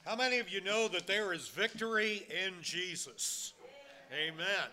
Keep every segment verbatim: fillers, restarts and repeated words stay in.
How many of you know that there is victory in Jesus? Amen.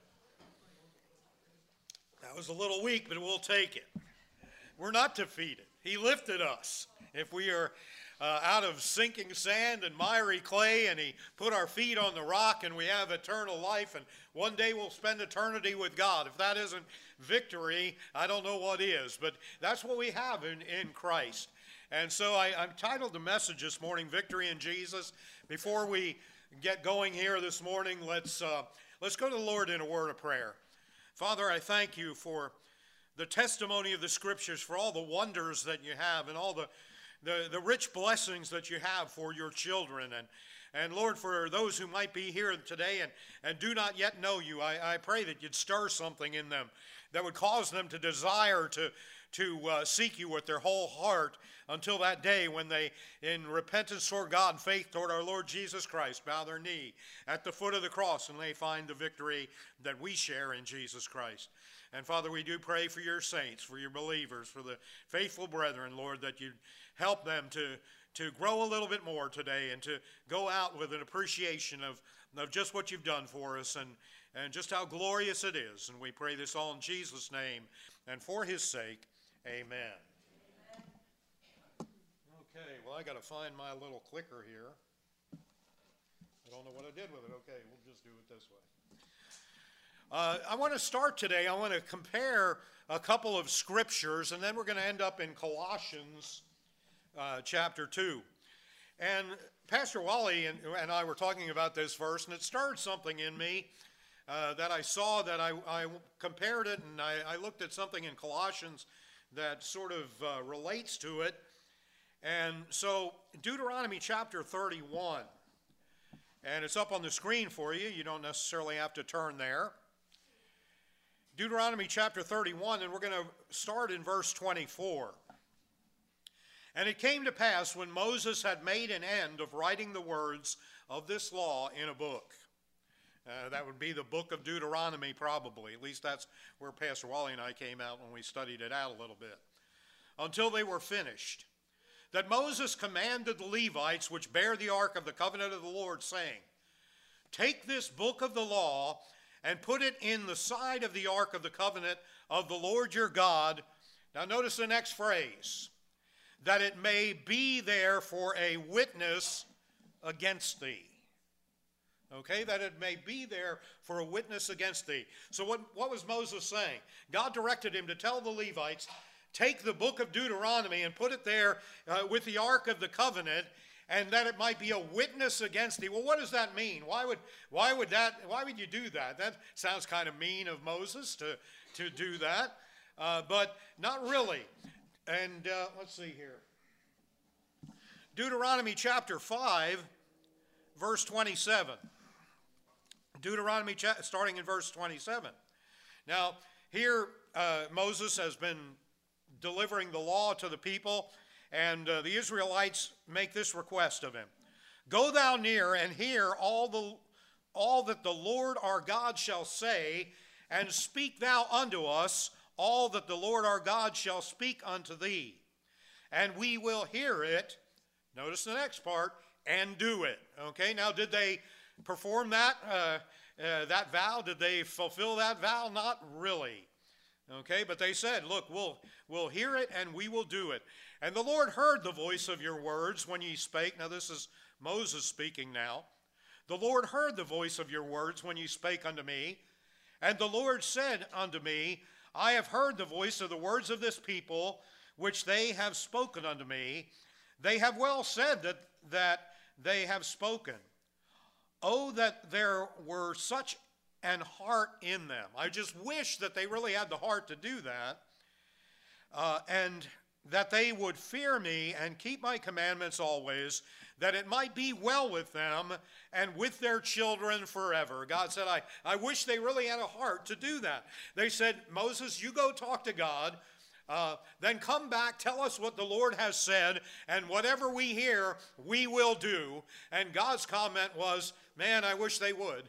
That was a little weak, but we'll take it. We're not defeated. He lifted us. If we are uh, out of sinking sand and miry clay, and he put our feet on the rock, and we have eternal life, and one day we'll spend eternity with God. If that isn't victory, I don't know what is. But that's what we have in, in Christ. And so I, I've titled the message this morning, Victory in Jesus. Before we get going here this morning, let's, uh, let's go to the Lord in a word of prayer. Father, I thank you for the testimony of the Scriptures, for all the wonders that you have and all the, the, the rich blessings that you have for your children. And, and Lord, for those who might be here today and, and do not yet know you, I, I pray that you'd stir something in them that would cause them to desire to, to uh, seek you with their whole heart until that day when they, in repentance toward God and faith toward our Lord Jesus Christ, bow their knee at the foot of the cross and they find the victory that we share in Jesus Christ. And Father, we do pray for your saints, for your believers, for the faithful brethren, Lord, that you help them to, to grow a little bit more today and to go out with an appreciation of, of just what you've done for us and, and just how glorious it is. And we pray this all in Jesus' name and for his sake. Amen. Okay, well, I got to find my little clicker here. I don't know what I did with it. Okay, we'll just do it this way. Uh, I want to start today. I want to compare a couple of scriptures, and then we're going to end up in Colossians uh, chapter two. And Pastor Wally and, and I were talking about this verse, and it stirred something in me uh, that I saw that I, I compared it, and I, I looked at something in Colossians that sort of uh, relates to it. And so Deuteronomy chapter thirty-one, and it's up on the screen for you. You don't necessarily have to turn there. Deuteronomy chapter thirty-one, and we're going to start in verse twenty-four. And it came to pass when Moses had made an end of writing the words of this law in a book. Uh, that would be the book of Deuteronomy probably. At least that's where Pastor Wally and I came out when we studied it out a little bit. Until they were finished. That Moses commanded the Levites which bear the ark of the covenant of the Lord, saying, take this book of the law and put it in the side of the ark of the covenant of the Lord your God. Now notice the next phrase. That it may be there for a witness against thee. Okay, that it may be there for a witness against thee. So what, what was Moses saying? God directed him to tell the Levites, take the book of Deuteronomy and put it there uh, with the Ark of the Covenant, and that it might be a witness against thee. Well, what does that mean? Why would why would that? Why would you do that? That sounds kind of mean of Moses to to do that, uh, but not really. And uh, let's see here, Deuteronomy chapter five, verse twenty-seven. Deuteronomy cha- starting in verse twenty-seven. Now here uh, Moses has been delivering the law to the people, and uh, the Israelites make this request of him. Go thou near and hear all the all that the Lord our God shall say, and speak thou unto us all that the Lord our God shall speak unto thee. And we will hear it, notice the next part, and do it. Okay, now did they perform that, uh, uh, that vow? Did they fulfill that vow? Not really. Okay, but they said, look, we'll, we'll hear it and we will do it. And the Lord heard the voice of your words when ye spake. Now this is Moses speaking now. The Lord heard the voice of your words when ye spake unto me. And the Lord said unto me, I have heard the voice of the words of this people, which they have spoken unto me. They have well said that, that they have spoken. Oh, that there were such an heart in them. I just wish that they really had the heart to do that, uh, and that they would fear me and keep my commandments always, that it might be well with them and with their children forever. God said, I, I wish they really had a heart to do that. They said, Moses, you go talk to God, uh, then come back, tell us what the Lord has said, and whatever we hear, we will do. And God's comment was, man, I wish they would.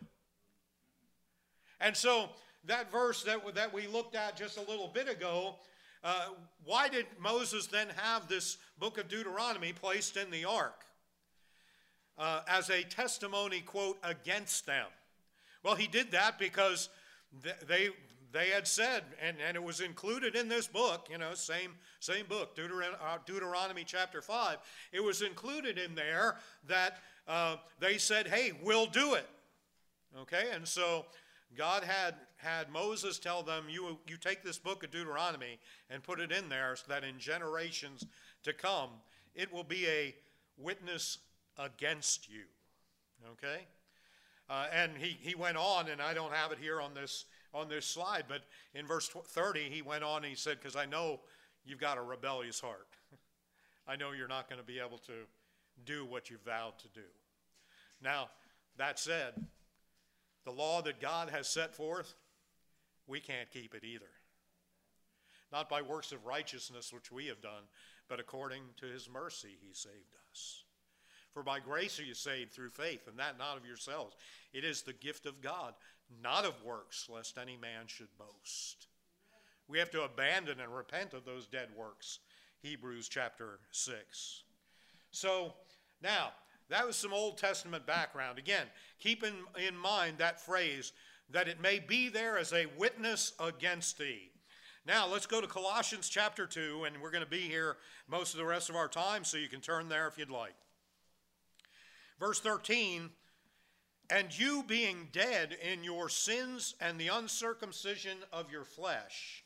And so that verse that, that we looked at just a little bit ago, uh, why did Moses then have this book of Deuteronomy placed in the ark? uh, as a testimony, quote, against them. Well, he did that because th- they they had said, and, and it was included in this book, you know, same same book, Deuteron- uh, Deuteronomy chapter five. It was included in there that uh, they said, hey, we'll do it. Okay, and so God had had Moses tell them, you, you take this book of Deuteronomy and put it in there so that in generations to come, it will be a witness against you. Okay? Uh, and he, he went on, and I don't have it here on this on this slide, but in verse thirty, he went on and he said, because I know you've got a rebellious heart. I know you're not going to be able to do what you vowed to do. Now, that said, the law that God has set forth, we can't keep it either. Not by works of righteousness which we have done, but according to his mercy he saved us. For by grace are you saved through faith, and that not of yourselves. It is the gift of God, not of works, lest any man should boast. We have to abandon and repent of those dead works, Hebrews chapter six. So, now, that was some Old Testament background. Again, keep in, in mind that phrase, that it may be there as a witness against thee. Now, let's go to Colossians chapter two, and we're going to be here most of the rest of our time, so you can turn there if you'd like. Verse thirteen, and you being dead in your sins and the uncircumcision of your flesh,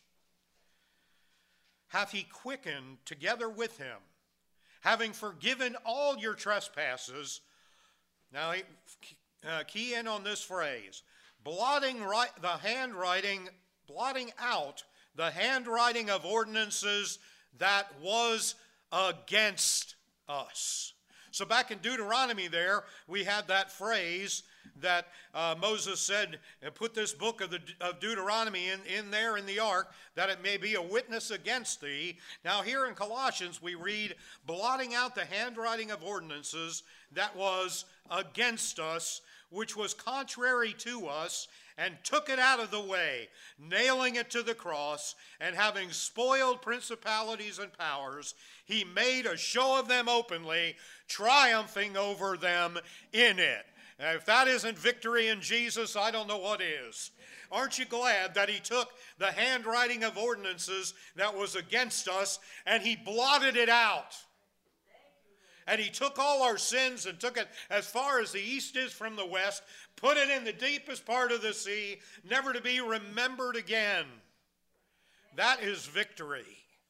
hath he quickened together with him, having forgiven all your trespasses. Now, uh, key in on this phrase, blotting right, the handwriting, blotting out the handwriting of ordinances that was against us. So back in Deuteronomy there, we had that phrase that uh, Moses said, put this book of, the, of Deuteronomy in, in there in the ark, that it may be a witness against thee. Now here in Colossians we read, blotting out the handwriting of ordinances that was against us, which was contrary to us, and took it out of the way, nailing it to the cross, and having spoiled principalities and powers, he made a show of them openly, triumphing over them in it. Now, if that isn't victory in Jesus, I don't know what is. Aren't you glad that he took the handwriting of ordinances that was against us and he blotted it out? And he took all our sins and took it as far as the east is from the west, put it in the deepest part of the sea, never to be remembered again. That is victory.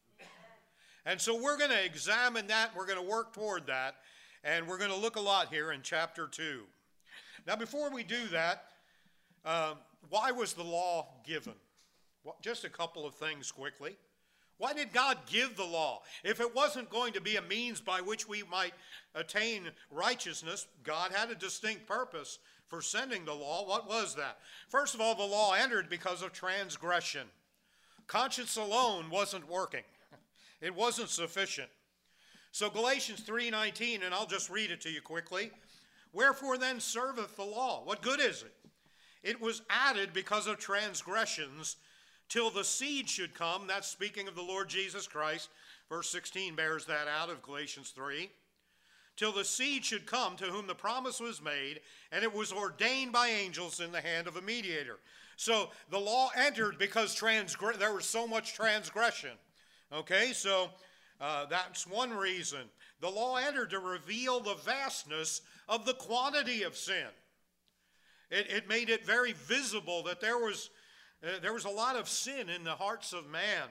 And so we're going to examine that. We're going to work toward that. And we're going to look a lot here in chapter two. Now, before we do that, uh, why was the law given? Well, just a couple of things quickly. Why did God give the law? If it wasn't going to be a means by which we might attain righteousness, God had a distinct purpose for sending the law. What was that? First of all, the law entered because of transgression. Conscience alone wasn't working. It wasn't sufficient. So Galatians three nineteen, and I'll just read it to you quickly. Wherefore then serveth the law? What good is it? It was added because of transgressions, till the seed should come. That's speaking of the Lord Jesus Christ. Verse sixteen bears that out of Galatians three. Till the seed should come to whom the promise was made, and it was ordained by angels in the hand of a mediator. So the law entered because transgre- there was so much transgression. Okay, so uh, that's one reason. The law entered to reveal the vastness of the quantity of sin. It, it made it very visible that there was Uh, there was a lot of sin in the hearts of man.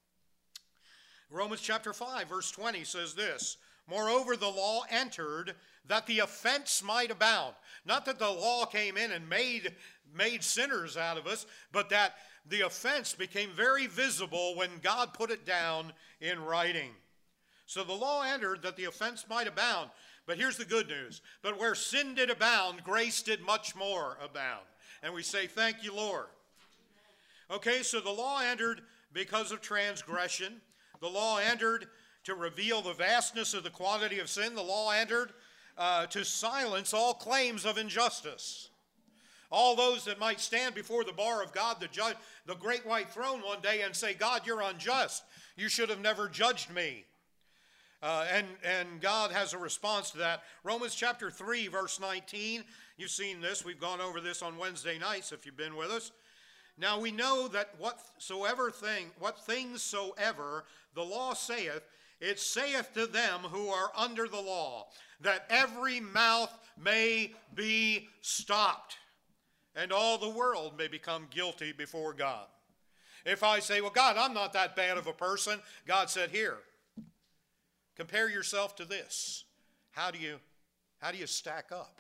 Romans chapter five, verse twenty says this, moreover, the law entered that the offense might abound. Not that the law came in and made, made sinners out of us, but that the offense became very visible when God put it down in writing. So the law entered that the offense might abound. But here's the good news. But where sin did abound, grace did much more abound. And we say, thank you, Lord. Okay, so the law entered because of transgression. The law entered to reveal the vastness of the quantity of sin. The law entered uh, to silence all claims of injustice. All those that might stand before the bar of God, the, judge, the great white throne one day and say, God, you're unjust. You should have never judged me. Uh, and, and God has a response to that. Romans chapter three, verse nineteen. You've seen this. We've gone over this on Wednesday nights if you've been with us. Now we know that whatsoever thing, what things soever the law saith, it saith to them who are under the law, that every mouth may be stopped, and all the world may become guilty before God. If I say, well, God, I'm not that bad of a person, God said, here, compare yourself to this. How do you, how do you stack up?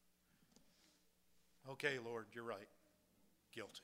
Okay, Lord, you're right. Guilty.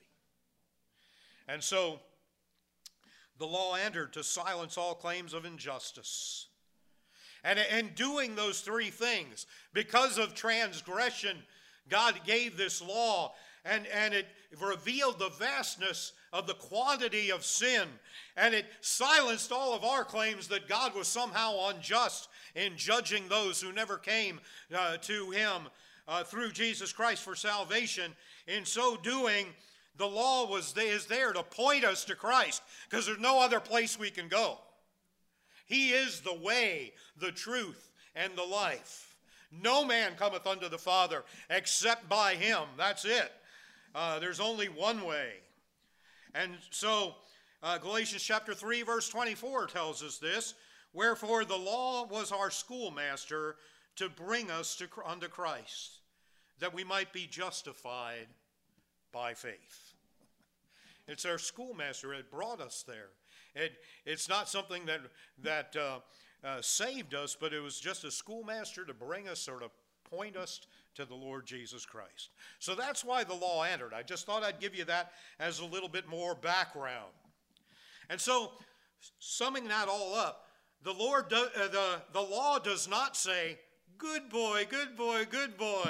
And so the law entered to silence all claims of injustice. And in doing those three things, because of transgression, God gave this law, and, and it revealed the vastness of the quantity of sin. And it silenced all of our claims that God was somehow unjust in judging those who never came uh, to him uh, through Jesus Christ for salvation. In so doing, the law was is there to point us to Christ, because there's no other place we can go. He is the way, the truth, and the life. No man cometh unto the Father except by him. That's it. Uh, there's only one way. And so uh, Galatians chapter three, verse twenty-four tells us this. Wherefore the law was our schoolmaster to bring us to, unto Christ, that we might be justified by faith. It's our schoolmaster. It brought us there. It, it's not something that, that uh, uh, saved us, but it was just a schoolmaster to bring us or to point us to the Lord Jesus Christ. So that's why the law entered. I just thought I'd give you that as a little bit more background. And so, summing that all up, the, Lord do, uh, the, the law does not say, good boy, good boy, good boy,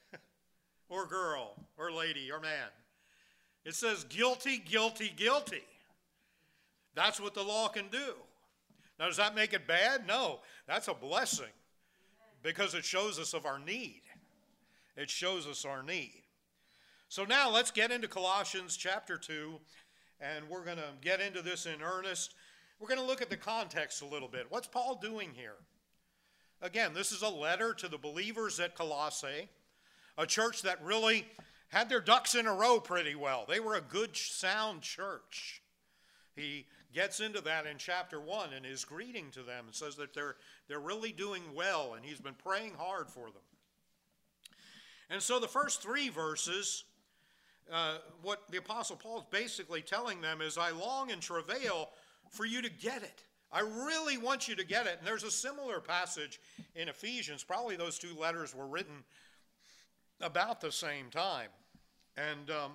or girl, or lady, or man. It says guilty, guilty, guilty. That's what the law can do. Now, does that make it bad? No, that's a blessing, because it shows us of our need. It shows us our need. So now let's get into Colossians chapter two, and we're going to get into this in earnest. We're going to look at the context a little bit. What's Paul doing here? Again, this is a letter to the believers at Colossae, a church that really had their ducks in a row pretty well. They were a good, sound church. He gets into that in chapter one in his greeting to them and says that they're, they're really doing well, and he's been praying hard for them. And so the first three verses, uh, what the Apostle Paul is basically telling them is, I long and travail for you to get it. I really want you to get it. And there's a similar passage in Ephesians. Probably those two letters were written about the same time. And um,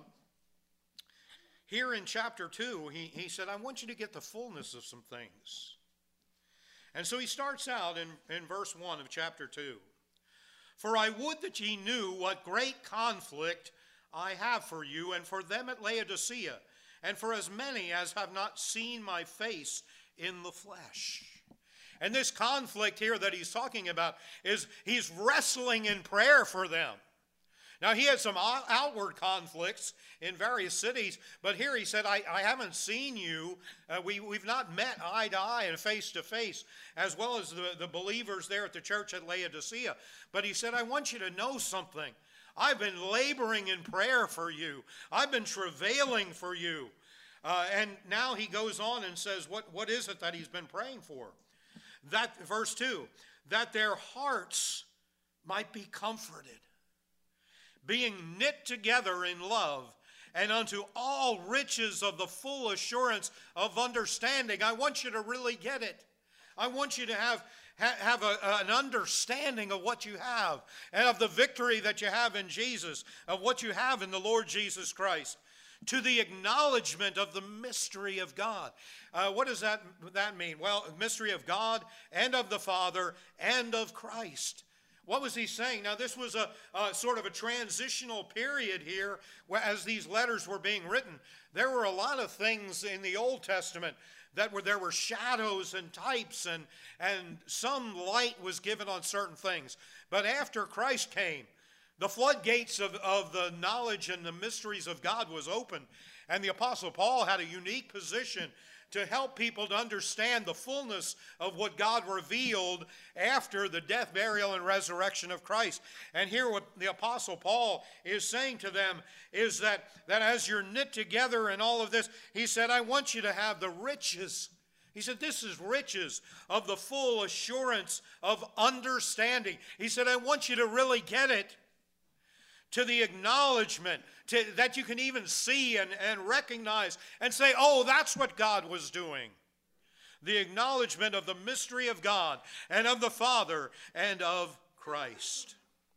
here in chapter two, he, he said, I want you to get the fullness of some things. And so he starts out in, in verse one of chapter two. For I would that ye knew what great conflict I have for you and for them at Laodicea, and for as many as have not seen my face in the flesh. And this conflict here that he's talking about is he's wrestling in prayer for them. Now, he had some outward conflicts in various cities, but here he said, I, I haven't seen you. Uh, we, we've not met eye to eye and face to face, as well as the, the believers there at the church at Laodicea. But he said, I want you to know something. I've been laboring in prayer for you. I've been travailing for you. Uh, and now he goes on and says, what, what is it that he's been praying for? That, verse two, that their hearts might be comforted, being knit together in love, and unto all riches of the full assurance of understanding. I want you to really get it. I want you to have, ha, have a, an understanding of what you have, and of the victory that you have in Jesus, of what you have in the Lord Jesus Christ, to the acknowledgement of the mystery of God. Uh, what does that, that mean? Well, mystery of God and of the Father and of Christ. What was he saying? Now, this was a, a sort of a transitional period here where, as these letters were being written. There were a lot of things in the Old Testament that were, there were shadows and types, and, and some light was given on certain things. But after Christ came, the floodgates of, of the knowledge and the mysteries of God was open, and the Apostle Paul had a unique position to help people to understand the fullness of what God revealed after the death, burial, and resurrection of Christ. And here what the Apostle Paul is saying to them is that, that as you're knit together in all of this, he said, I want you to have the riches. He said, this is riches of the full assurance of understanding. He said, I want you to really get it, to the acknowledgement, to, that you can even see and, and recognize and say, oh, that's what God was doing. The acknowledgement of the mystery of God and of the Father and of Christ.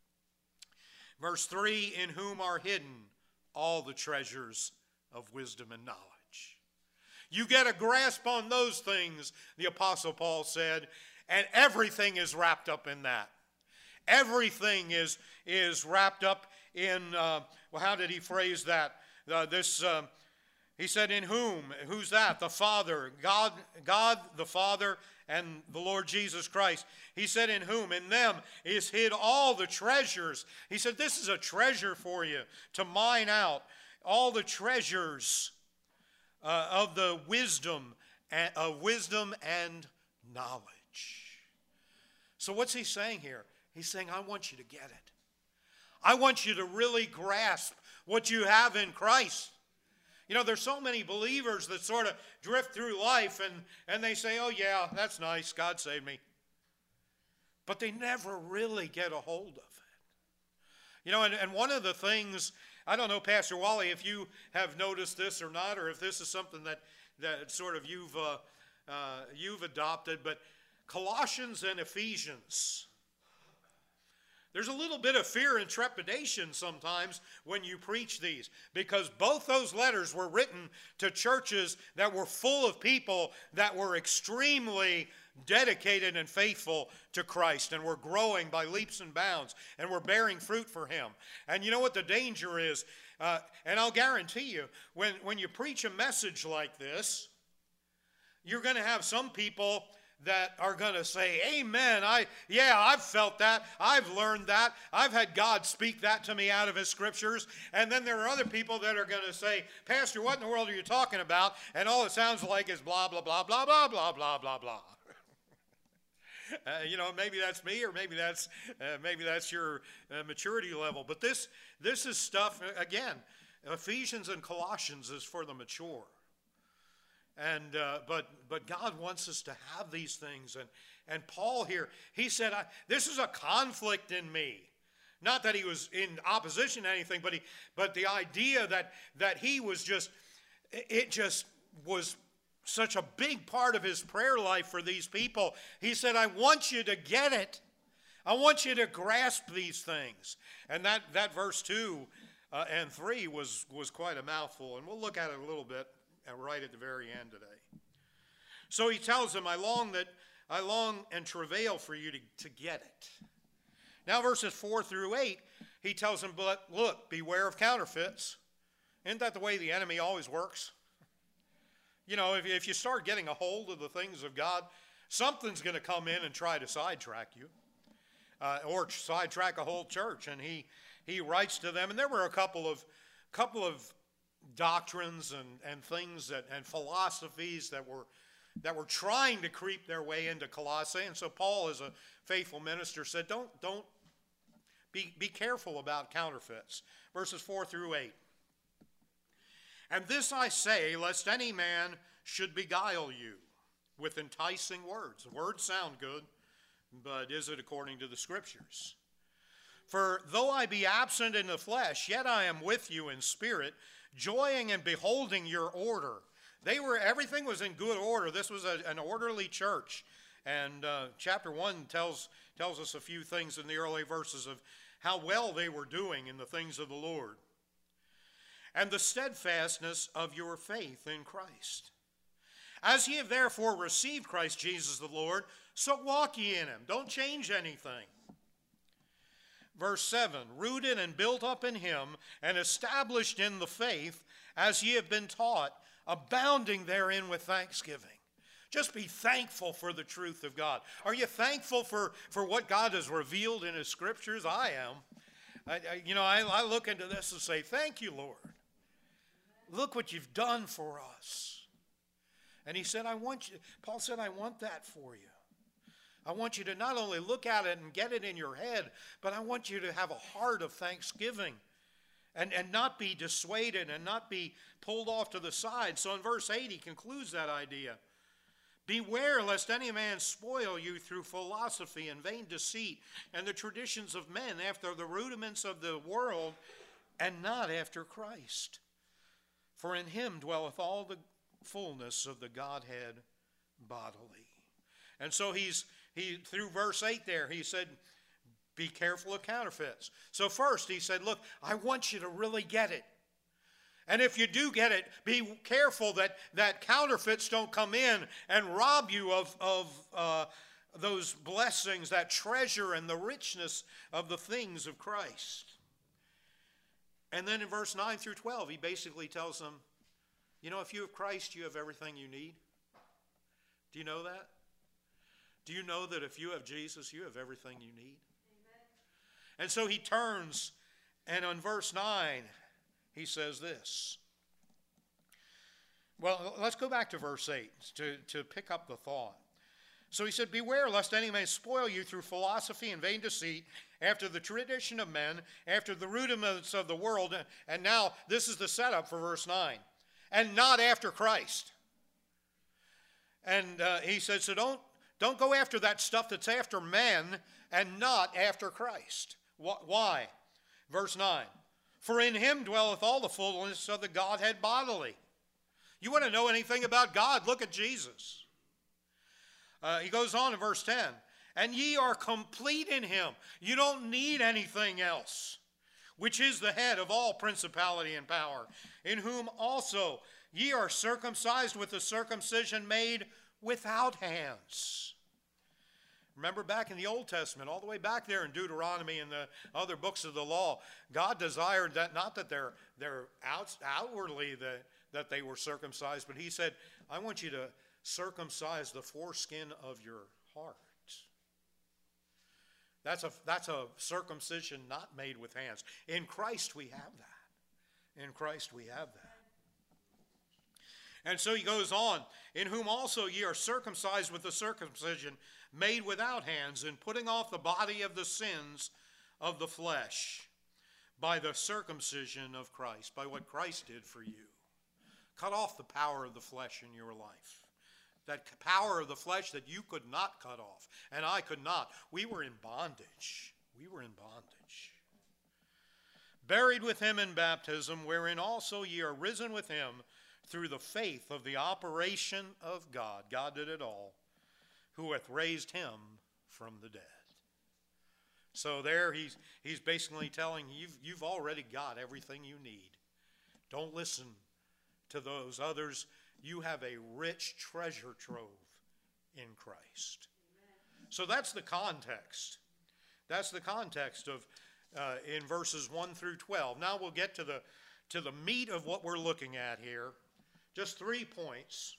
Verse three, in whom are hidden all the treasures of wisdom and knowledge. You get a grasp on those things, the Apostle Paul said, and everything is wrapped up in that. Everything is, is wrapped up in, uh, well, how did he phrase that? Uh, this, uh, he said, in whom? Who's that? The Father. God, God the Father and the Lord Jesus Christ. He said, in whom? In them is hid all the treasures. He said, this is a treasure for you to mine out. All the treasures uh, of the wisdom, and, of wisdom and knowledge. So what's he saying here? He's saying, I want you to get it. I want you to really grasp what you have in Christ. You know, there's so many believers that sort of drift through life and, and they say, oh yeah, that's nice, God saved me. But they never really get a hold of it. You know, and, and one of the things, I don't know, Pastor Wally, if you have noticed this or not, or if this is something that, that sort of you've, uh, uh, you've adopted, but Colossians and Ephesians, there's a little bit of fear and trepidation sometimes when you preach these, because both those letters were written to churches that were full of people that were extremely dedicated and faithful to Christ and were growing by leaps and bounds and were bearing fruit for him. And you know what the danger is? Uh, and I'll guarantee you, when, when you preach a message like this, you're going to have some people that are going to say, amen, I, yeah, I've felt that, I've learned that, I've had God speak that to me out of his scriptures. And then there are other people that are going to say, Pastor, what in the world are you talking about? And all it sounds like is blah, blah, blah, blah, blah, blah, blah, blah, blah. Uh, you know, maybe that's me, or maybe that's uh, maybe that's your uh, maturity level. But this this is stuff, again, Ephesians and Colossians is for the mature. And uh, but but God wants us to have these things, and and Paul here, he said, I, this is a conflict in me. Not that he was in opposition to anything, but he but the idea that that he was just, it just was such a big part of his prayer life for these people. He said, I want you to get it. I want you to grasp these things. And that that verse two uh, and three was was quite a mouthful, and we'll look at it a little bit right at the very end today. So he tells them, I long that I long and travail for you to, to get it. Now verses four through eight, he tells them, but look, beware of counterfeits. Isn't that the way the enemy always works? You know, if, if you start getting a hold of the things of God, something's going to come in and try to sidetrack you, uh, or sidetrack a whole church. And he he writes to them, and there were a couple of couple of doctrines and, and things that and philosophies that were that were trying to creep their way into Colossae. And so Paul, as a faithful minister, said, don't don't be be careful about counterfeits. Verses four through eight. And this I say, lest any man should beguile you with enticing words. The words sound good, but is it according to the Scriptures? For though I be absent in the flesh, yet I am with you in spirit, joying and beholding your order. They were, everything was in good order. This was a, an orderly church. And uh, chapter one tells, tells us a few things in the early verses of how well they were doing in the things of the Lord. And the steadfastness of your faith in Christ. As ye have therefore received Christ Jesus the Lord, so walk ye in him. Don't change anything. Verse seven, rooted and built up in him, and established in the faith, as ye have been taught, abounding therein with thanksgiving. Just be thankful for the truth of God. Are you thankful for, for what God has revealed in his scriptures? I am. I, I, you know, I, I look into this and say, thank you, Lord. Look what you've done for us. And he said, I want you, Paul said, I want that for you. I want you to not only look at it and get it in your head, but I want you to have a heart of thanksgiving and, and not be dissuaded and not be pulled off to the side. So in verse eight, he concludes that idea. Beware lest any man spoil you through philosophy and vain deceit and the traditions of men after the rudiments of the world and not after Christ. For in him dwelleth all the fullness of the Godhead bodily. And so he's he through verse eight there, he said, be careful of counterfeits. So first he said, look, I want you to really get it. And if you do get it, be careful that, that counterfeits don't come in and rob you of, of uh, those blessings, that treasure and the richness of the things of Christ. And then in verse nine through twelve, he basically tells them, you know, if you have Christ, you have everything you need. Do you know that? Do you know that if you have Jesus, you have everything you need? Amen. And so he turns, and on verse nine, he says this. Well, let's go back to verse eight to, to pick up the thought. So he said, beware lest any man spoil you through philosophy and vain deceit, after the tradition of men, after the rudiments of the world. And now this is the setup for verse nine. And not after Christ. And uh, he said, so don't, don't go after that stuff that's after men and not after Christ. Why? Verse nine. For in him dwelleth all the fullness of the Godhead bodily. You want to know anything about God? Look at Jesus. Uh, he goes on in verse ten. And ye are complete in him. You don't need anything else. Which is the head of all principality and power. In whom also ye are circumcised with the circumcision made without hands. Remember back in the Old Testament, all the way back there in Deuteronomy and the other books of the law, God desired that not that they're, they're out, outwardly the, that they were circumcised, but he said, I want you to circumcise the foreskin of your heart. That's a, that's a circumcision not made with hands. In Christ we have that. In Christ we have that. And so he goes on, in whom also ye are circumcised with the circumcision made without hands, in putting off the body of the sins of the flesh by the circumcision of Christ, by what Christ did for you. Cut off the power of the flesh in your life. That power of the flesh that you could not cut off, and I could not. We were in bondage. We were in bondage. Buried with him in baptism, wherein also ye are risen with him through the faith of the operation of God. God did it all, who hath raised him from the dead. So there he's, he's basically telling you, you've, you've already got everything you need. Don't listen to those others. You have a rich treasure trove in Christ. Amen. So that's the context. That's the context of uh, in verses one through twelve. Now we'll get to the to the meat of what we're looking at here. Just three points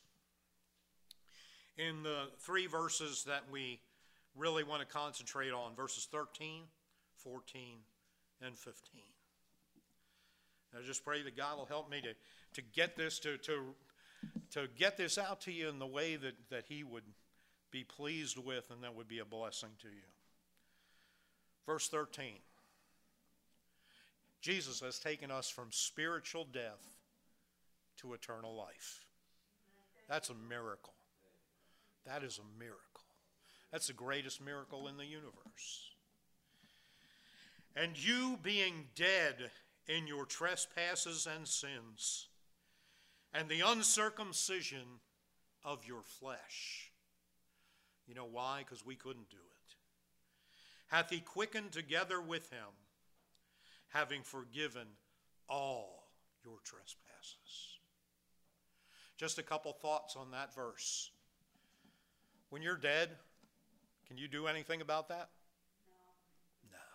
in the three verses that we really want to concentrate on, verses thirteen, fourteen, and fifteen. I just pray that God will help me to, to get this to, to to get this out to you in the way that, that he would be pleased with and that would be a blessing to you. Verse thirteen. Jesus has taken us from spiritual death to eternal life. That's a miracle. That is a miracle. That's the greatest miracle in the universe. And you being dead in your trespasses and sins, and the uncircumcision of your flesh. You know why? Because we couldn't do it. Hath he quickened together with him, having forgiven all your trespasses. Just a couple thoughts on that verse. When you're dead, can you do anything about that? No. No.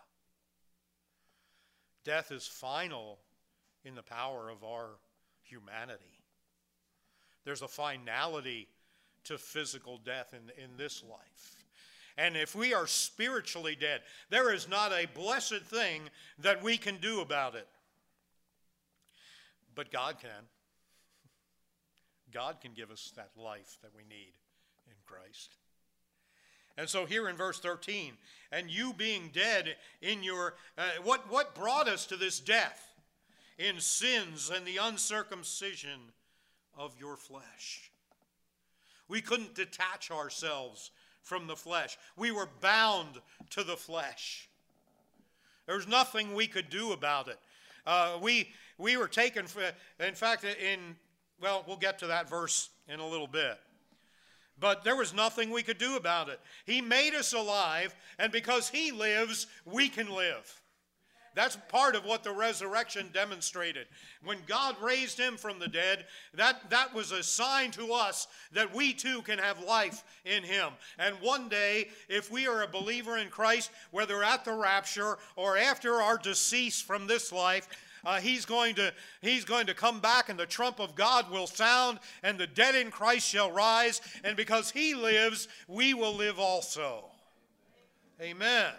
Death is final in the power of our humanity. There's a finality to physical death in, in this life. And if we are spiritually dead, there is not a blessed thing that we can do about it. But God can. God can give us that life that we need in Christ. And so here in verse thirteen, and you being dead in your, uh, what, what brought us to this death? In sins and the uncircumcision of your flesh. We couldn't detach ourselves from the flesh. We were bound to the flesh. There was nothing we could do about it. Uh, we, we were taken, for, in fact, in, well, we'll get to that verse in a little bit. But there was nothing we could do about it. He made us alive, and because He lives, we can live. That's part of what the resurrection demonstrated. When God raised Him from the dead, that, that was a sign to us that we too can have life in Him. And one day, if we are a believer in Christ, whether at the rapture or after our decease from this life, uh, he's, going to, he's going to come back, and the trump of God will sound, and the dead in Christ shall rise. And because He lives, we will live also. Amen.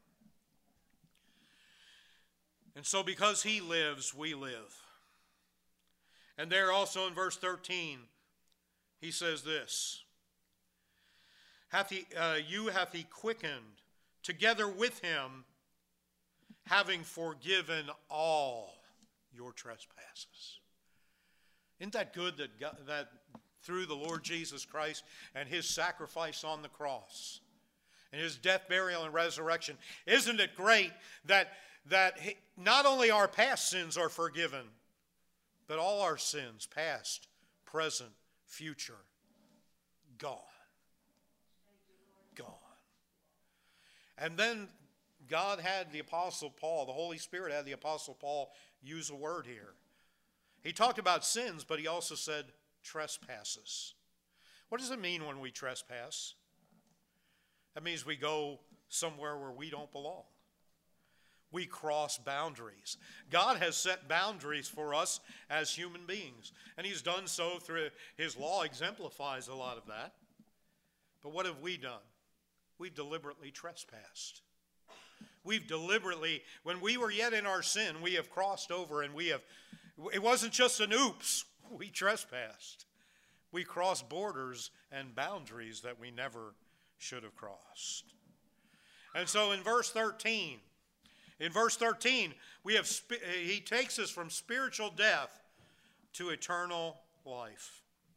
And so because He lives, we live. And there also in verse thirteen, he says this, hath he, uh, you hath He quickened together with Him, having forgiven all your trespasses. Isn't that good that, God, that through the Lord Jesus Christ and His sacrifice on the cross and His death, burial, and resurrection, isn't it great that that not only our past sins are forgiven, but all our sins, past, present, future, gone. Gone. And then God had the Apostle Paul, the Holy Spirit had the Apostle Paul use a word here. He talked about sins, but he also said trespasses. What does it mean when we trespass? That means we go somewhere where we don't belong. We cross boundaries. God has set boundaries for us as human beings. And He's done so through His law, exemplifies a lot of that. But what have we done? We've deliberately trespassed. We've deliberately, when we were yet in our sin, we have crossed over, and we have, it wasn't just an oops, we trespassed. We crossed borders and boundaries that we never should have crossed. And so in verse thirteen, In verse thirteen, we have he takes us from spiritual death to eternal life.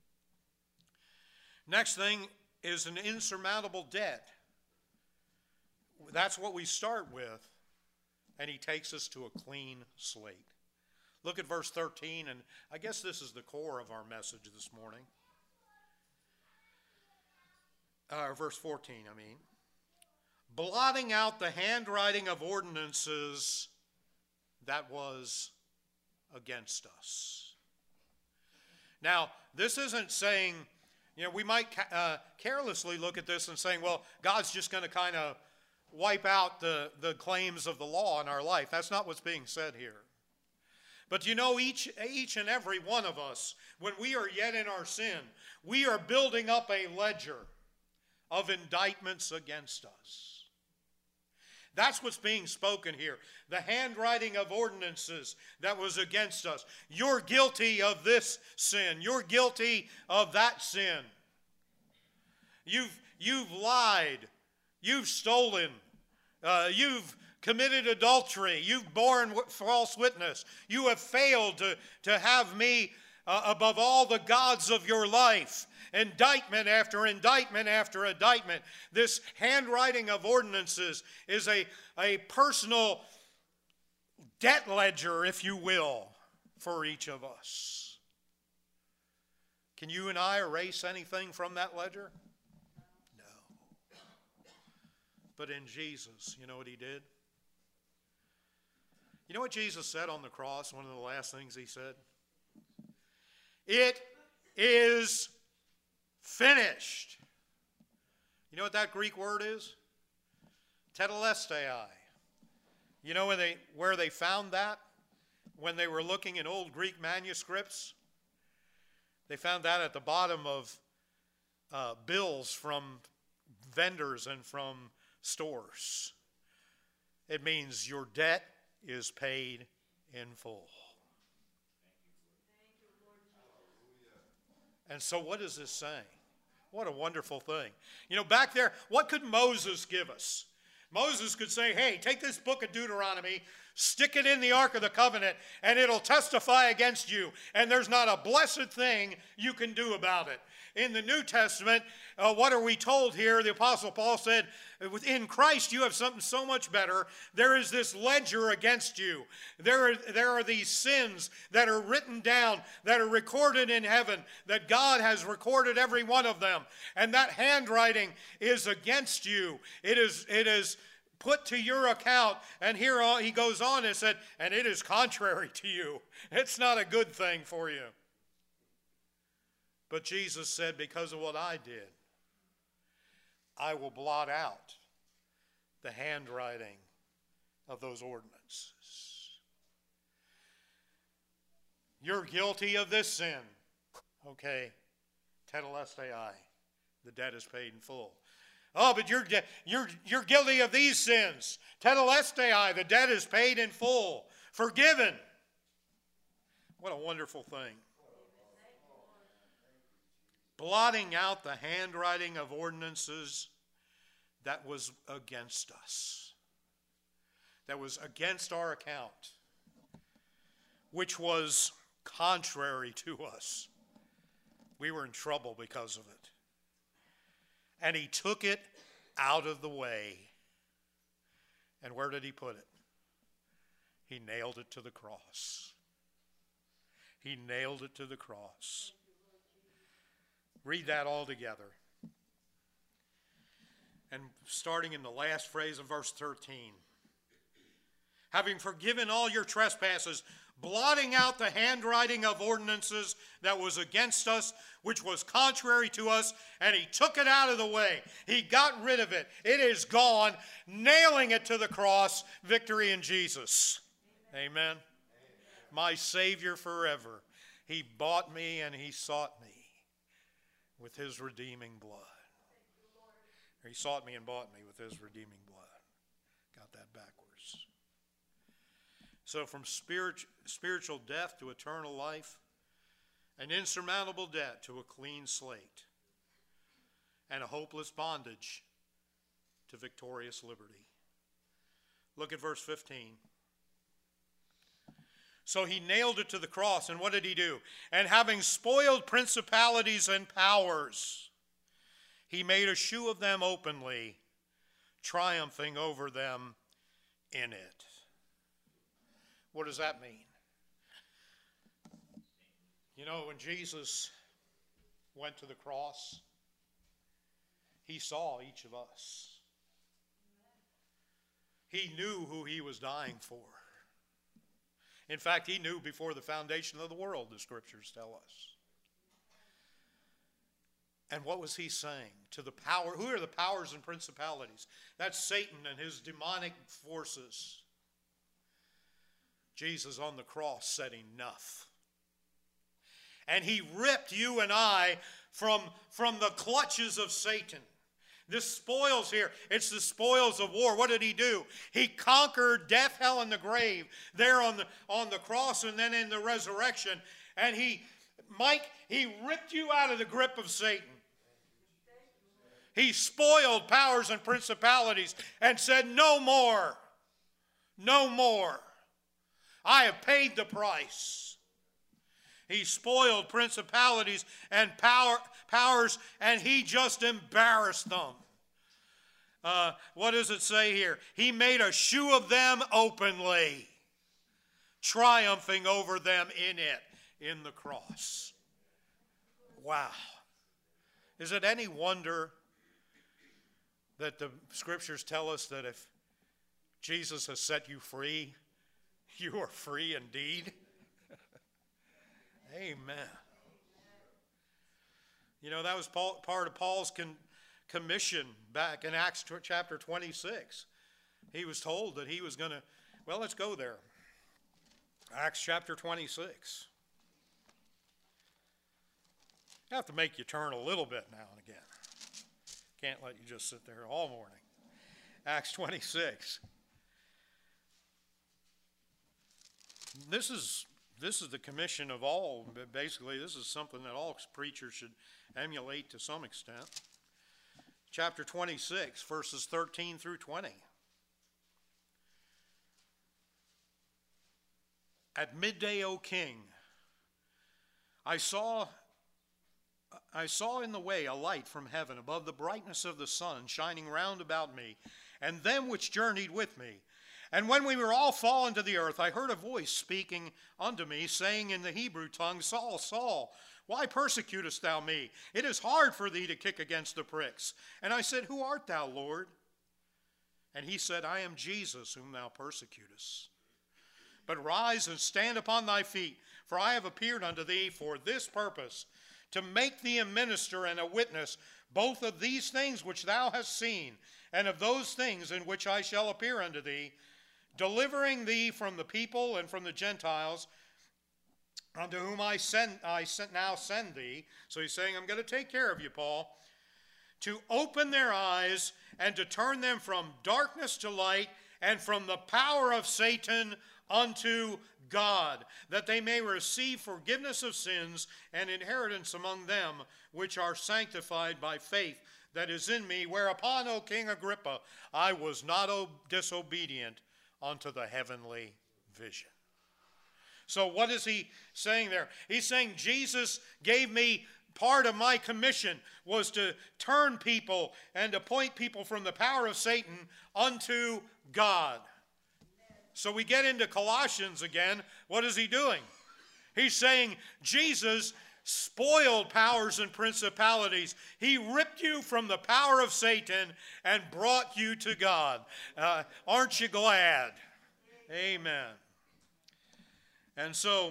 Next thing is an insurmountable debt. That's what we start with, and he takes us to a clean slate. Look at verse thirteen, and I guess this is the core of our message this morning. Uh, verse fourteen, I mean. Blotting out the handwriting of ordinances that was against us. Now, this isn't saying, you know, we might uh, carelessly look at this and saying, well, God's just going to kind of wipe out the, the claims of the law in our life. That's not what's being said here. But you know, each, each and every one of us, when we are yet in our sin, we are building up a ledger of indictments against us. That's what's being spoken here. The handwriting of ordinances that was against us. You're guilty of this sin. You're guilty of that sin. You've, you've lied. You've stolen. Uh, you've committed adultery. You've borne false witness. You have failed to, to have me uh, above all the gods of your life. Indictment after indictment after indictment. This handwriting of ordinances is a, a personal debt ledger, if you will, for each of us. Can you and I erase anything from that ledger? No. But in Jesus, you know what He did? You know what Jesus said on the cross? One of the last things He said? It is finished. You know what that Greek word is? Tetelestai. You know where they, where they found that? When they were looking in old Greek manuscripts? They found that at the bottom of uh, bills from vendors and from stores. It means your debt is paid in full. And so what is this saying? What a wonderful thing. You know, back there, what could Moses give us? Moses could say, hey, take this book of Deuteronomy, stick it in the Ark of the Covenant, and it'll testify against you. And there's not a blessed thing you can do about it. In the New Testament, uh, what are we told here? The Apostle Paul said, in Christ you have something so much better. There is this ledger against you. There are, there are these sins that are written down, that are recorded in heaven, that God has recorded every one of them. And that handwriting is against you. It is, it is put to your account. And here he goes on and said, and it is contrary to you. It's not a good thing for you. But Jesus said, because of what I did, I will blot out the handwriting of those ordinances. You're guilty of this sin. Okay, tetelestai, the debt is paid in full. Oh, but you're, you're, you're guilty of these sins. Tetelestai, the debt is paid in full. Forgiven. What a wonderful thing. Blotting out the handwriting of ordinances that was against us, that was against our account, which was contrary to us. We were in trouble because of it. And he took it out of the way. And where did he put it? He nailed it to the cross. He nailed it to the cross. Read that all together. And starting in the last phrase of verse thirteen. Having forgiven all your trespasses, blotting out the handwriting of ordinances that was against us, which was contrary to us, and he took it out of the way. He got rid of it. It is gone, nailing it to the cross. Victory in Jesus. Amen. Amen. My Savior forever. He bought me and he sought me with his redeeming blood. Or he sought me and bought me with his redeeming blood. Got that backwards. So from spirit, spiritual death to eternal life, an insurmountable debt to a clean slate, and a hopeless bondage to victorious liberty. Look at verse fifteen. So he nailed it to the cross, and what did he do? And having spoiled principalities and powers, he made a shoe of them openly, triumphing over them in it. What does that mean? You know, when Jesus went to the cross, he saw each of us. He knew who he was dying for. In fact, he knew before the foundation of the world, the scriptures tell us. And what was he saying to the power? Who are the powers and principalities? That's Satan and his demonic forces. Jesus on the cross said enough. And he ripped you and I from, from the clutches of Satan. This spoils here, it's the spoils of war. What did he do? He conquered death, hell, and the grave there on the, on the cross and then in the resurrection. And he, Mike, he ripped you out of the grip of Satan. He spoiled powers and principalities and said, no more, no more. I have paid the price. He spoiled principalities and power, powers, and he just embarrassed them. Uh, what does it say here? He made a shoe of them openly, triumphing over them in it, in the cross. Wow. Is it any wonder that the scriptures tell us that if Jesus has set you free, you are free indeed? Amen. You know, that was Paul, part of Paul's con, commission back in Acts chapter twenty-six. He was told that he was going to, well, let's go there. Acts chapter twenty-six. I have to make you turn a little bit now and again. Can't let you just sit there all morning. Acts twenty-six. This is this is the commission of all. Basically, this is something that all preachers should emulate to some extent. Chapter twenty-six, verses thirteen through twenty. At midday, O king, I saw, I saw in the way a light from heaven above the brightness of the sun shining round about me, and them which journeyed with me. And when we were all fallen to the earth, I heard a voice speaking unto me, saying in the Hebrew tongue, Saul, Saul, why persecutest thou me? It is hard for thee to kick against the pricks. And I said, Who art thou, Lord? And he said, I am Jesus, whom thou persecutest. But rise and stand upon thy feet, for I have appeared unto thee for this purpose, to make thee a minister and a witness, both of these things which thou hast seen, and of those things in which I shall appear unto thee, delivering thee from the people and from the Gentiles, unto whom I send, I send, now send thee. So he's saying, I'm going to take care of you, Paul, to open their eyes and to turn them from darkness to light and from the power of Satan unto God, that they may receive forgiveness of sins and inheritance among them which are sanctified by faith that is in me, whereupon, O King Agrippa, I was not disobedient unto the heavenly vision. So what is he saying there? He's saying Jesus gave me part of my commission was to turn people and to point people from the power of Satan unto God. So we get into Colossians again. What is he doing? He's saying Jesus spoiled powers and principalities. He ripped you from the power of Satan and brought you to God. Uh, aren't you glad? Amen. And so,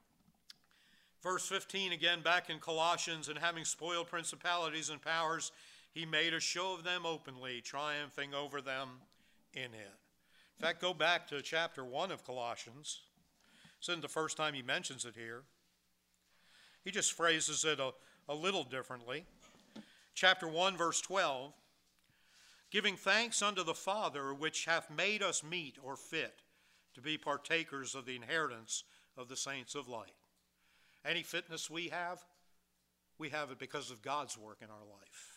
verse fifteen again, back in Colossians, and having spoiled principalities and powers, he made a show of them openly, triumphing over them in it. In fact, go back to chapter one of Colossians. This isn't the first time he mentions it here. He just phrases it a, a little differently. Chapter one, verse twelve, giving thanks unto the Father, which hath made us meet or fit to be partakers of the inheritance of the saints of light. Any fitness we have, we have it because of God's work in our life.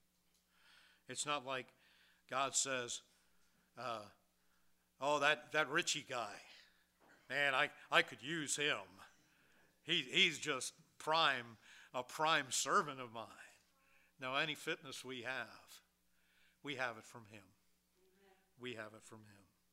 It's not like God says, uh, oh, that, that Richie guy, man, I, I could use him. He, he's just prime, a prime servant of mine. No, any fitness we have, we have it from him. We have it from him.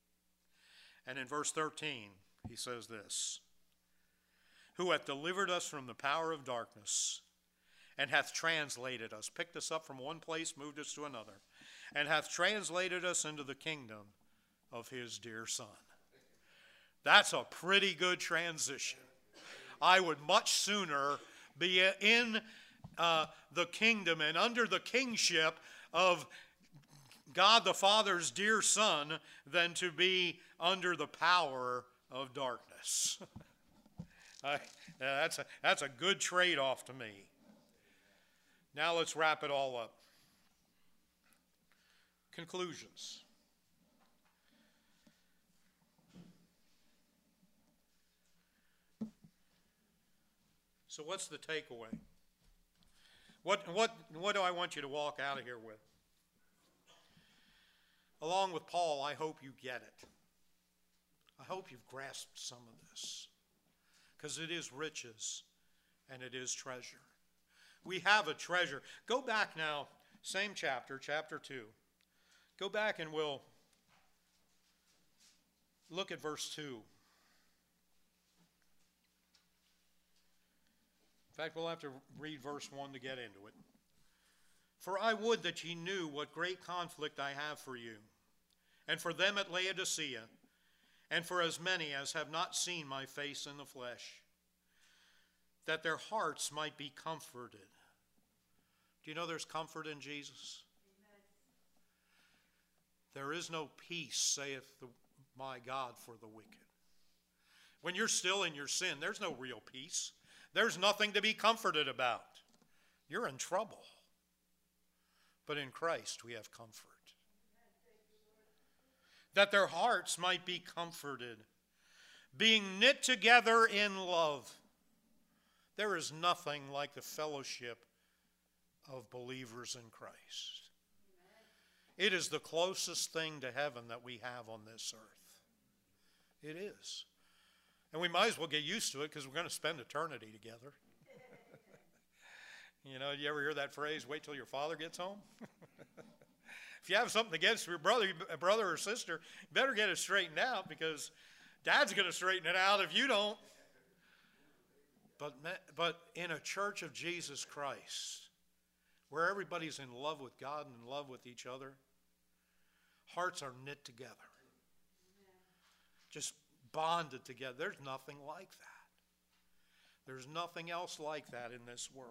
And in verse thirteen, he says this, who hath delivered us from the power of darkness, and hath translated us, picked us up from one place, moved us to another, and hath translated us into the kingdom of his dear Son. That's a pretty good transition. I would much sooner be in uh, the kingdom and under the kingship of God the Father's dear Son than to be under the power of darkness. I, that's, a, that's a good trade-off to me. Now let's wrap it all up. Conclusions. So what's the takeaway? What, what, what do I want you to walk out of here with? Along with Paul, I hope you get it. I hope you've grasped some of this, because it is riches and it is treasure. We have a treasure. Go back now, same chapter, chapter two. Go back and we'll look at verse two. In fact, we'll have to read verse one to get into it. For I would that ye knew what great conflict I have for you, and for them at Laodicea, and for as many as have not seen my face in the flesh, that their hearts might be comforted. Do you know there's comfort in Jesus? Amen. There is no peace, saith the, my God, for the wicked. When you're still in your sin, there's no real peace. There's nothing to be comforted about. You're in trouble. But in Christ we have comfort. That their hearts might be comforted, being knit together in love. There is nothing like the fellowship of believers in Christ. It is the closest thing to heaven that we have on this earth. It is. And we might as well get used to it because we're going to spend eternity together. You know, you ever hear that phrase, wait till your father gets home? If you have something against your brother, brother or sister, you better get it straightened out because Dad's going to straighten it out if you don't. But, but in a church of Jesus Christ, where everybody's in love with God and in love with each other, hearts are knit together. Just bonded together. There's nothing like that. There's nothing else like that in this world.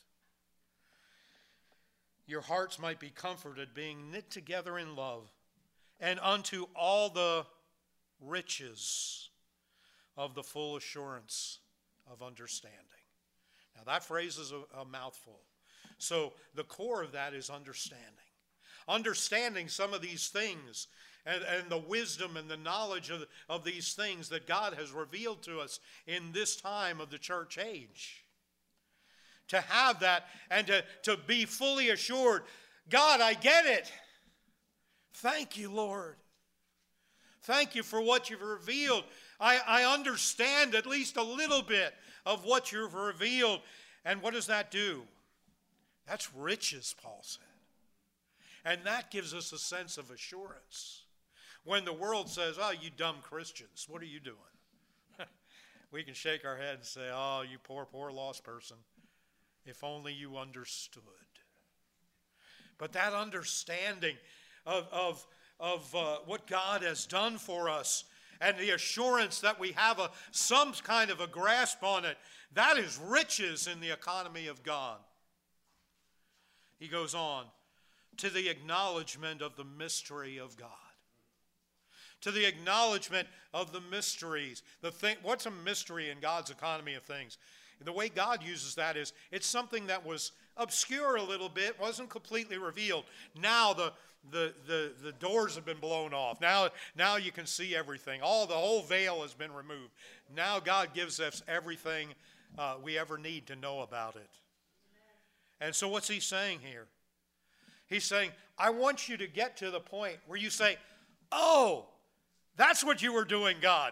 Your hearts might be comforted, being knit together in love, and unto all the riches of the full assurance of understanding. Now that phrase is a, a mouthful. So the core of that is understanding. Understanding some of these things and, and the wisdom and the knowledge of, of these things that God has revealed to us in this time of the church age. To have that and to, to be fully assured, God, I get it. Thank you, Lord. Thank you for what you've revealed. I, I understand at least a little bit of what you've revealed. And what does that do? That's riches, Paul said. And that gives us a sense of assurance. When the world says, oh, you dumb Christians, what are you doing? We can shake our head and say, oh, you poor, poor lost person. If only you understood. But that understanding of, of, of uh, what God has done for us and the assurance that we have a, some kind of a grasp on it, that is riches in the economy of God. He goes on, to the acknowledgement of the mystery of God. To the acknowledgement of the mysteries. The thing, what's a mystery in God's economy of things? The way God uses that is, it's something that was obscure a little bit, wasn't completely revealed. Now the, the, the, the doors have been blown off. Now, now you can see everything. All the whole veil has been removed. Now God gives us everything uh, we ever need to know about it. And so what's he saying here? He's saying, I want you to get to the point where you say, oh, that's what you were doing, God.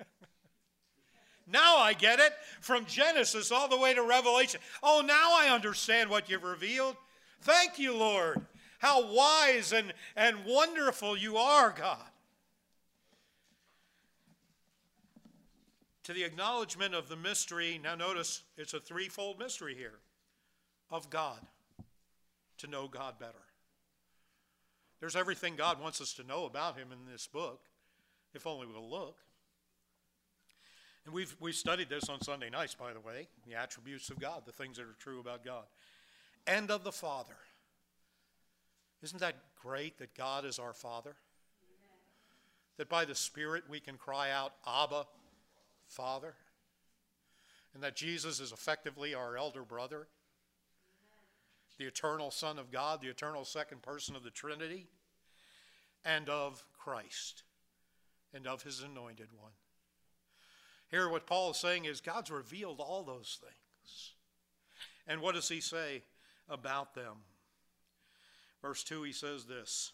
Now I get it. From Genesis all the way to Revelation. Oh, now I understand what you've revealed. Thank you, Lord. How wise and, and wonderful you are, God. To the acknowledgement of the mystery, now notice it's a threefold mystery here, of God, to know God better. There's everything God wants us to know about him in this book, if only we'll look. And we've, we've studied this on Sunday nights, by the way, the attributes of God, the things that are true about God. And of the Father. Isn't that great that God is our Father? Amen. That by the Spirit we can cry out, Abba, Father. And that Jesus is effectively our elder brother. Amen. The eternal Son of God, the eternal second person of the Trinity. And of Christ. And of his anointed one. Here what Paul is saying is God's revealed all those things. And what does he say about them? Verse two, he says this.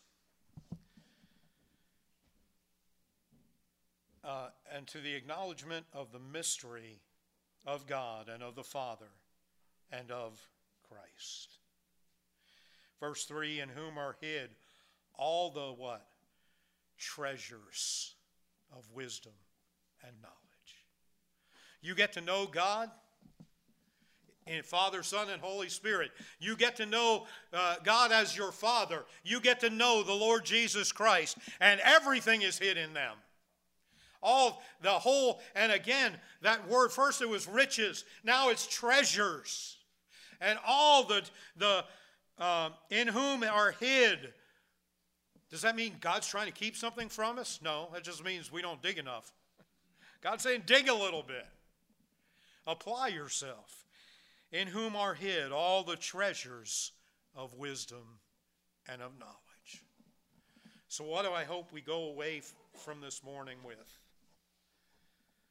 Uh, and to the acknowledgement of the mystery of God and of the Father and of Christ. Verse three, in whom are hid all the what? Treasures of wisdom and knowledge. You get to know God in Father, Son, and Holy Spirit. You get to know uh, God as your Father. You get to know the Lord Jesus Christ. And everything is hid in them. All, the whole, and again, that word, first it was riches. Now it's treasures. And all the, the uh, in whom are hid. Does that mean God's trying to keep something from us? No, that just means we don't dig enough. God's saying dig a little bit. Apply yourself. In whom are hid all the treasures of wisdom and of knowledge. So what do I hope we go away f- from this morning with?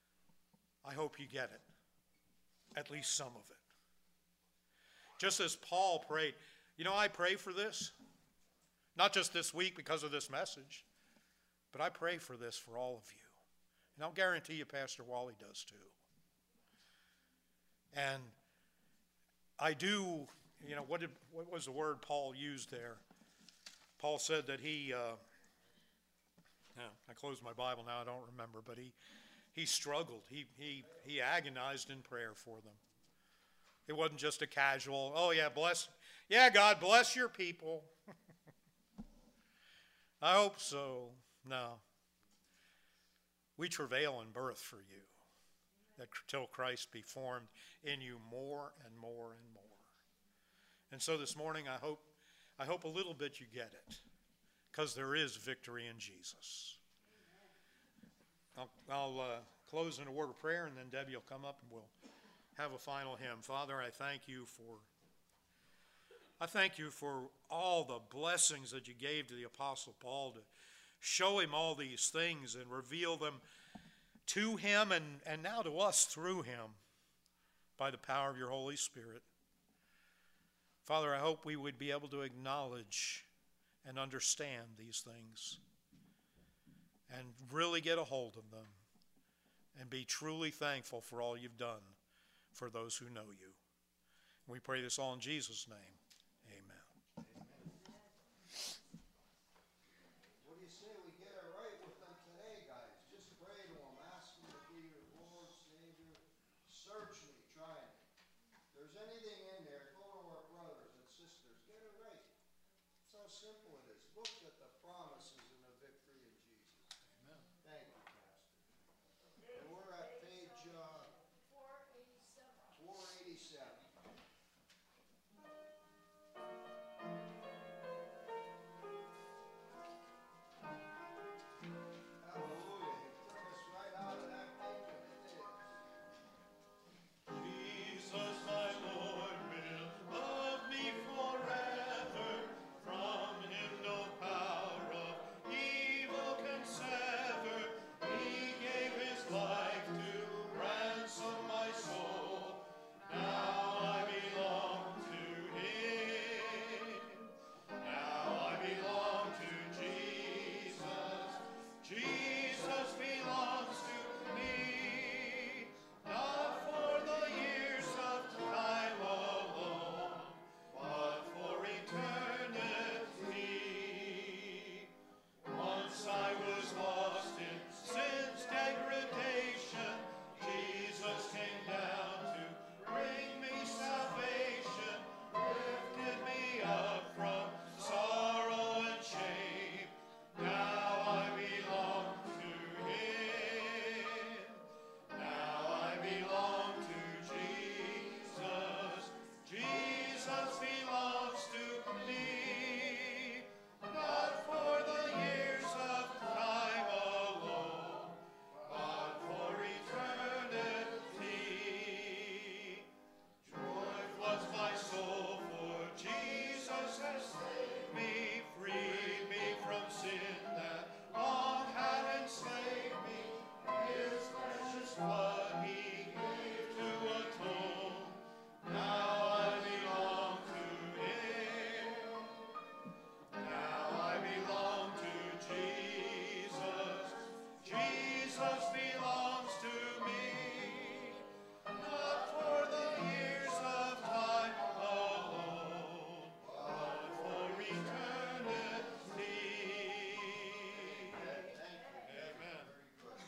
I hope you get it, at least some of it. Just as Paul prayed. You know, I pray for this, not just this week because of this message, but I pray for this for all of you. And I'll guarantee you Pastor Wally does too. And I do, you know, what did what was the word Paul used there? Paul said that he, uh, yeah, I closed my Bible now, I don't remember, but he, he struggled. He, he, he agonized in prayer for them. It wasn't just a casual, oh yeah, bless, yeah, God, bless your people. I hope so. No. We travail in birth for you, that till Christ be formed in you more and more and more. And so this morning, I hope, I hope a little bit you get it, because there is victory in Jesus. I'll, I'll uh, close in a word of prayer, and then Debbie will come up and we'll have a final hymn. Father, I thank you for, I thank you for all the blessings that you gave to the Apostle Paul to show him all these things and reveal them to him and, and now to us through him by the power of your Holy Spirit. Father, I hope we would be able to acknowledge and understand these things and really get a hold of them and be truly thankful for all you've done for those who know you. We pray this all in Jesus' name. Amen. What do you say we get it right with them today, guys? Just pray to him. Ask him to be your Lord, Savior. Search me. Try me. If there's anything in there, go to our brothers and sisters. Get it right. That's how simple it is. Look at the promises and the victory in Jesus. Amen. Thank you, Pastor. And we're at page uh, four eighty-seven. Hallelujah. He took us right out of that thing and it is. Jesus, my Lord, will love me forever. From him no power of evil can sever. He gave his life to ransom my soul. Now I belong to him. Now I belong to Jesus. Jesus belongs to me. Not for the years of time alone, but for eternity. Once I was lost in sin's degradation. Jesus came down to bring me salvation, lifted me up from sorrow and shame. Now I belong to him. Now I belong to Jesus. Jesus belongs to me. Not for the years of time alone, but for eternity. Joy floods my soul, for Jesus has saved me, freed me from sin that long had enslaved me. His precious blood he gave to atone. Now I belong to him. Now I belong to Jesus. Jesus belongs